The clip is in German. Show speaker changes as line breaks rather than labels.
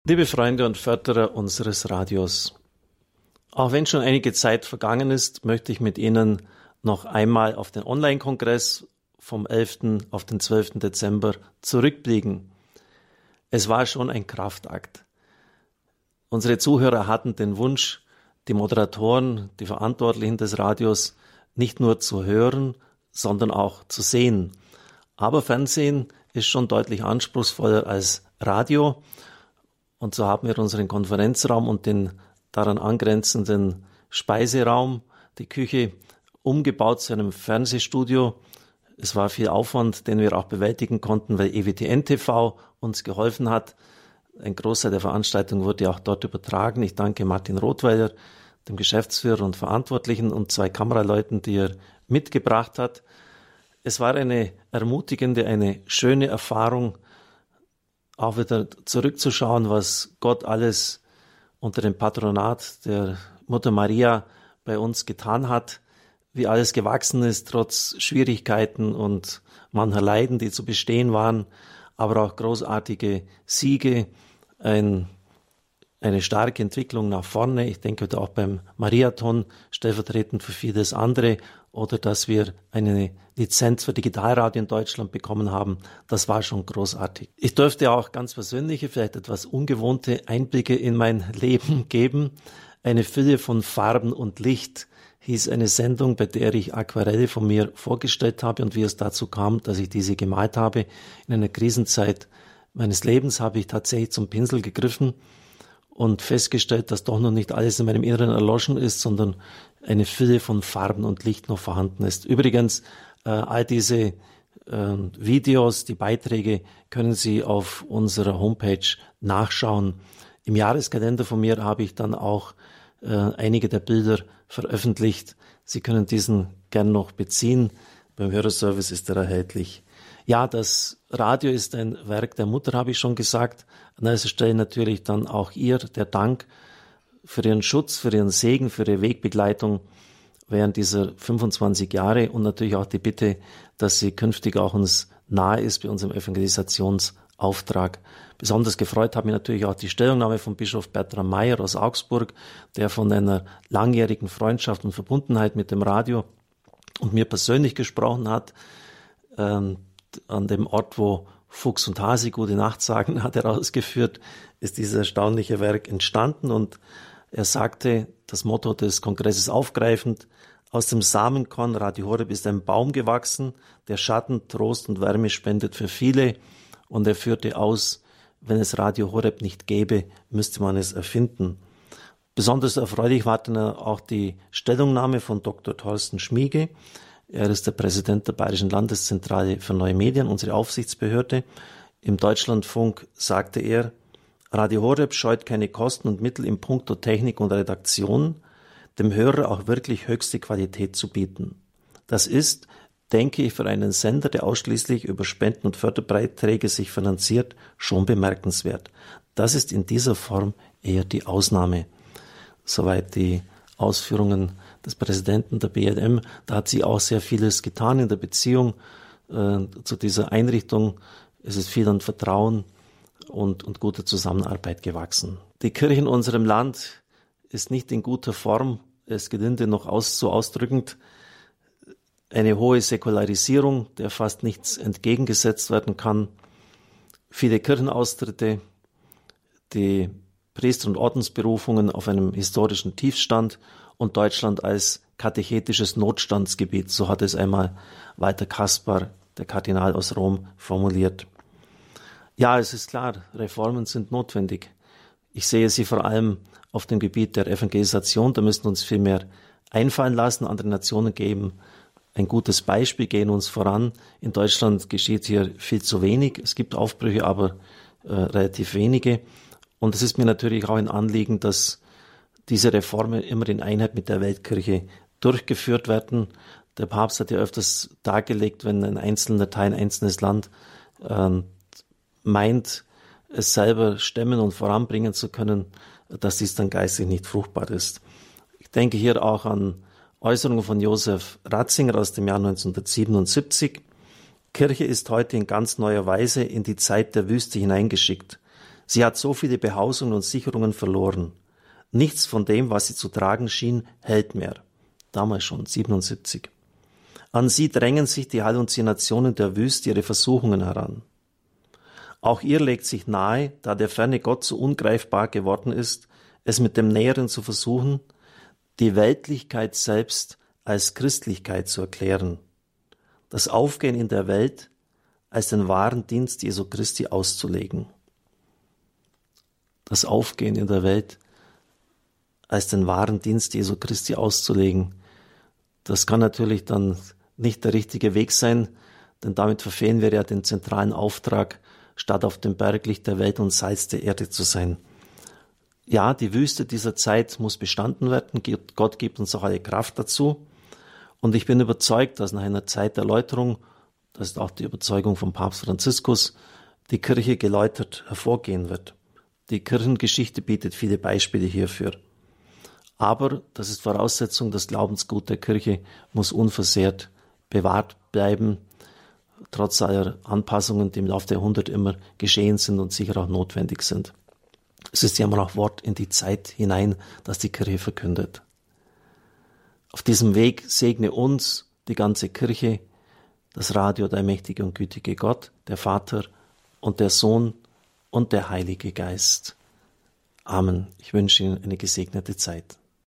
Liebe Freunde und Förderer unseres Radios, auch wenn schon einige Zeit vergangen ist, möchte ich mit Ihnen noch einmal auf den Online-Kongress vom 11. auf den 12. Dezember zurückblicken. Es war schon ein Kraftakt. Unsere Zuhörer hatten den Wunsch, die Moderatoren, die Verantwortlichen des Radios nicht nur zu hören, sondern auch zu sehen. Aber Fernsehen ist schon deutlich anspruchsvoller als Radio. Und so haben wir unseren Konferenzraum und den daran angrenzenden Speiseraum, die Küche, umgebaut zu einem Fernsehstudio. Es war viel Aufwand, den wir auch bewältigen konnten, weil EWTN TV uns geholfen hat. Ein Großteil der Veranstaltung wurde auch dort übertragen. Ich danke Martin Rothweiler, dem Geschäftsführer und Verantwortlichen, und 2 Kameraleuten, die er mitgebracht hat. Es war eine ermutigende, eine schöne Erfahrung, auch wieder zurückzuschauen, was Gott alles unter dem Patronat der Mutter Maria bei uns getan hat, wie alles gewachsen ist, trotz Schwierigkeiten und mancher Leiden, die zu bestehen waren, aber auch großartige Siege, eine starke Entwicklung nach vorne. Ich denke auch beim Mariathon, stellvertretend für vieles andere, oder dass wir eine Lizenz für Digitalradio in Deutschland bekommen haben. Das war schon großartig. Ich durfte auch ganz persönliche, vielleicht etwas ungewohnte Einblicke in mein Leben geben. Eine Fülle von Farben und Licht hieß eine Sendung, bei der ich Aquarelle von mir vorgestellt habe, und wie es dazu kam, dass ich diese gemalt habe. In einer Krisenzeit meines Lebens habe ich tatsächlich zum Pinsel gegriffen und festgestellt, dass doch noch nicht alles in meinem Inneren erloschen ist, sondern eine Fülle von Farben und Licht noch vorhanden ist. Übrigens, all diese Videos, die Beiträge können Sie auf unserer Homepage nachschauen. Im Jahreskalender von mir habe ich dann auch einige der Bilder veröffentlicht. Sie können diesen gern noch beziehen. Beim Hörerservice ist er erhältlich. Ja, das Radio ist ein Werk der Mutter, habe ich schon gesagt. An dieser Stelle natürlich dann auch ihr der Dank für Ihren Schutz, für Ihren Segen, für Ihre Wegbegleitung während dieser 25 Jahre und natürlich auch die Bitte, dass sie künftig auch uns nahe ist bei unserem Evangelisationsauftrag. Besonders gefreut hat mich natürlich auch die Stellungnahme von Bischof Bertram Meyer aus Augsburg, der von einer langjährigen Freundschaft und Verbundenheit mit dem Radio und mir persönlich gesprochen hat. An dem Ort, wo Fuchs und Hase gute Nacht sagen, hat er ausgeführt, ist dieses erstaunliche Werk entstanden, und er sagte, das Motto des Kongresses aufgreifend: Aus dem Samenkorn Radio Horeb ist ein Baum gewachsen, der Schatten, Trost und Wärme spendet für viele. Und er führte aus, wenn es Radio Horeb nicht gäbe, müsste man es erfinden. Besonders erfreulich war dann auch die Stellungnahme von Dr. Thorsten Schmiege. Er ist der Präsident der Bayerischen Landeszentrale für Neue Medien, unsere Aufsichtsbehörde. Im Deutschlandfunk sagte er: Radio Horeb scheut keine Kosten und Mittel in puncto Technik und Redaktion, dem Hörer auch wirklich höchste Qualität zu bieten. Das ist, denke ich, für einen Sender, der ausschließlich über Spenden und Förderbeiträge sich finanziert, schon bemerkenswert. Das ist in dieser Form eher die Ausnahme. Soweit die Ausführungen des Präsidenten der BLM. Da hat sie auch sehr vieles getan in der Beziehung zu dieser Einrichtung. Es ist viel an Vertrauen und guter Zusammenarbeit gewachsen. Die Kirche in unserem Land ist nicht in guter Form, es gelinde noch so ausdrückend. Eine hohe Säkularisierung, der fast nichts entgegengesetzt werden kann. Viele Kirchenaustritte, die Priester- und Ordensberufungen auf einem historischen Tiefstand und Deutschland als katechetisches Notstandsgebiet, so hat es einmal Walter Kaspar, der Kardinal aus Rom, formuliert. Ja, es ist klar, Reformen sind notwendig. Ich sehe sie vor allem auf dem Gebiet der Evangelisation. Da müssen wir uns viel mehr einfallen lassen. Andere Nationen geben ein gutes Beispiel, gehen uns voran. In Deutschland geschieht hier viel zu wenig. Es gibt Aufbrüche, aber relativ wenige. Und es ist mir natürlich auch ein Anliegen, dass diese Reformen immer in Einheit mit der Weltkirche durchgeführt werden. Der Papst hat ja öfters dargelegt, wenn ein einzelner Teil, ein einzelnes Land meint, es selber stemmen und voranbringen zu können, dass dies dann geistig nicht fruchtbar ist. Ich denke hier auch an Äußerungen von Josef Ratzinger aus dem Jahr 1977. Kirche ist heute in ganz neuer Weise in die Zeit der Wüste hineingeschickt. Sie hat so viele Behausungen und Sicherungen verloren. Nichts von dem, was sie zu tragen schien, hält mehr. Damals schon, 77. An sie drängen sich die Halluzinationen der Wüste, ihre Versuchungen heran. Auch ihr legt sich nahe, da der ferne Gott so ungreifbar geworden ist, es mit dem Näheren zu versuchen, die Weltlichkeit selbst als Christlichkeit zu erklären, das Aufgehen in der Welt als den wahren Dienst Jesu Christi auszulegen. Das Aufgehen in der Welt als den wahren Dienst Jesu Christi auszulegen, das kann natürlich dann nicht der richtige Weg sein, denn damit verfehlen wir ja den zentralen Auftrag, statt auf dem Berg Licht der Welt und Salz der Erde zu sein. Ja, die Wüste dieser Zeit muss bestanden werden. Gott gibt uns auch alle Kraft dazu. Und ich bin überzeugt, dass nach einer Zeit der Läuterung, das ist auch die Überzeugung von Papst Franziskus, die Kirche geläutert hervorgehen wird. Die Kirchengeschichte bietet viele Beispiele hierfür. Aber das ist Voraussetzung, das Glaubensgut der Kirche muss unversehrt bewahrt bleiben, trotz aller Anpassungen, die im Laufe der Jahrhunderte immer geschehen sind und sicher auch notwendig sind. Es ist ja immer noch Wort in die Zeit hinein, das die Kirche verkündet. Auf diesem Weg segne uns die ganze Kirche, das Radio, der mächtige und gütige Gott, der Vater und der Sohn und der Heilige Geist. Amen. Ich wünsche Ihnen eine gesegnete Zeit.